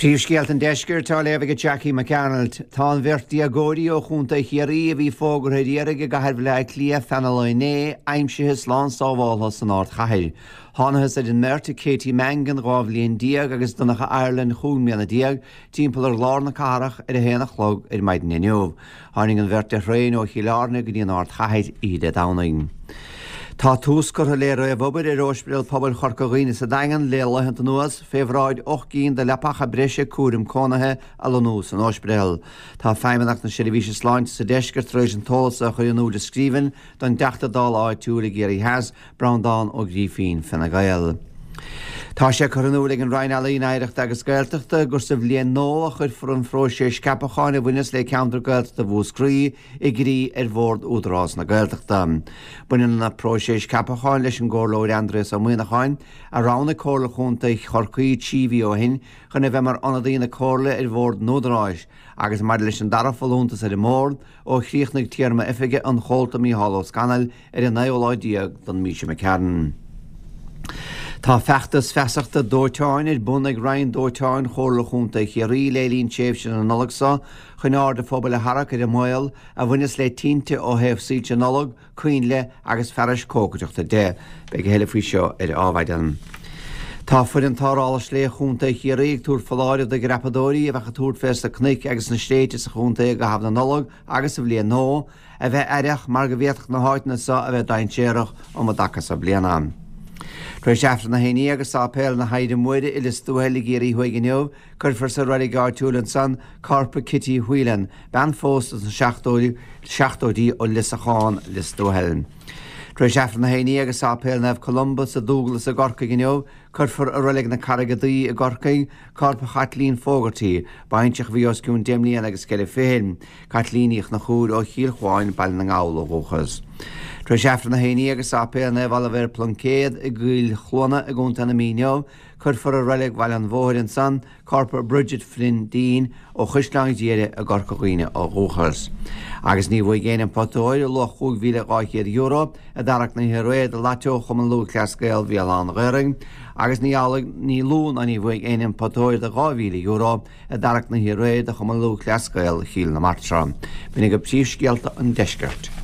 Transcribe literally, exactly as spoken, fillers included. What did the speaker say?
Príomhscéalt an deisceir tá léamh go Jackie McAnald tá an bhirt diagóidí ó chunta chiarí a bhí fógur réidirige go gaithir le clia fenalóiné aimsithe slán sábháiltha san áit chaithir. Tháinas ar den merta Katie Mangan rábhlíonn diag agus donnacha Ireland chuún mianna diag timpeall ar lár na carach ar a héana chlog ar maidin inniuh. Tháinig an bhirt a réin ó chiileárna go dtíon áit chaithir iad a dánaing. Tá túscar a léir a bhobar ar ósbril pobl chorcaghine sa dagan le leihann an nuas féhráid och cín de lepacha breise cuarim cónathe a lonús an ósbril. Tá feimimeach na seirbhíse sláinte sa deisceir tréis an tósa chu anú de scríban don deachta dal áid túla géirí heas Browndown ó grífín fena gael. Tá sé chuúlaigh an Ryan Allen éireacht agus gailteachta gur sa bblion nó a chur for an phróiséis capacháin a bhuinas le ceantar gailteachta bhúscrí i grí ar bhórd údrás na gailteachta. Buineann na próiséis capacháin leis an gcomhlóir Andrés ó Muinacháin a ránna cóla chunta chorcaí tíomhí ó hin chuna bheith mar anadaína cóla ar bhórd nódráis agus mar leis an darafalúntas ar i mór ó chríochnaigh tíarma ifige an chólta mí halló scanal ar an néoláidíag don míse McCarran. Tá feachtas feasachta dóiteáin ar bun ag rain dóiteáin chóla chunta chiarí lélín séh sin an nolagsa chun áir de phobal a harach ar a mil a bhuinas le tínte ó heh síte an nolog chuoin le agus fearis cócateachta de be go heile faoi seo ar áhaidan. Tá fuid an tárálas le chunta chiarí ag túr faláir de grapadóí a bheitcha túr fest a cnic agus na stéite sa chunta go habh na nolog agus a bblion nó a bheith aireach mar go bhéach na háitna sa a bheith daintéireach ó a dachas a blianam. Tréis eftir na haine agus ápéil na haide muide i listúheile géirí huiigeneomh chur for sa roií gáirtúlan san Carpa Kitty Whelan ben fóstas na seachtóidí ó lisachán listúheilen. Tréis eftir na haine agus ápéil nefh Columbus a Douglas a gorca gneomh chur for a roiig na caragadaí a gorcaí Carpa Chatlín fógartí baintteach bhí os cún déimlíon agus ceile féin Chatlíníoch na chúr ó chiilchháin bail na ngáil ó bhuachas. Tréis eftir na haine agus ápéil na bhil a bhir pluncéad i gcuil chlóna a gúnta na míneomh chur for a roiig bhil an bmhóir san Carpa Bridget Flynn Dean ó chuisleáin díire a gorcaghine ó bhuachas. Agus ní bhfuil géanaan potóir lo chuig bhíle gáichéad euro a darach na hiréad a lateo chum an lú cleascéil bhí an ghairing agus ní ní lún a ní bhfuil éanaan potóir a gáhíle euro a darach na hiréad a chum an lú cleascéil chiil na martra. Bhínig go príomhscéalta an deisceart.